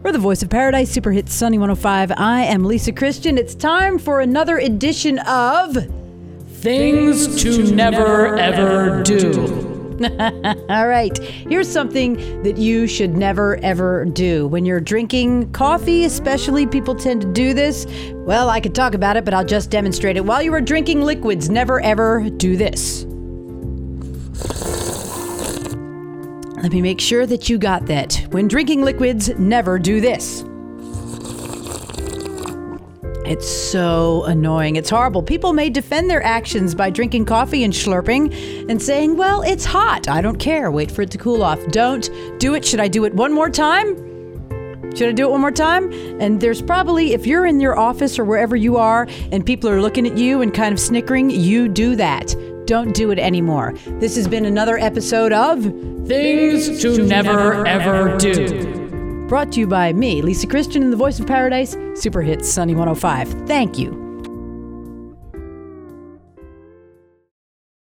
For the Voice of Paradise, Super Hits Sunny 105, I am Lisa Christian. It's time for another edition of Things to Never Ever Do. All right, here's something that you should never ever do. When you're drinking coffee, especially, people tend to do this. Well, I could talk about it, but I'll just demonstrate it. While you are drinking liquids, never ever do this. Let me make sure that you got that. When drinking liquids, never do this. It's so annoying. It's horrible. People may defend their actions by drinking coffee and slurping and saying, well, it's hot. I don't care. Wait for it to cool off. Don't do it. Should I do it one more time? Should I do it one more time? And there's probably, if you're in your office or wherever you are and people are looking at you and kind of snickering, you do that. Don't do it anymore. This has been another episode of Things to Never Ever Do. Brought to you by me, Lisa Christian, and the Voice of Paradise, Super Hits Sunny 105. Thank you.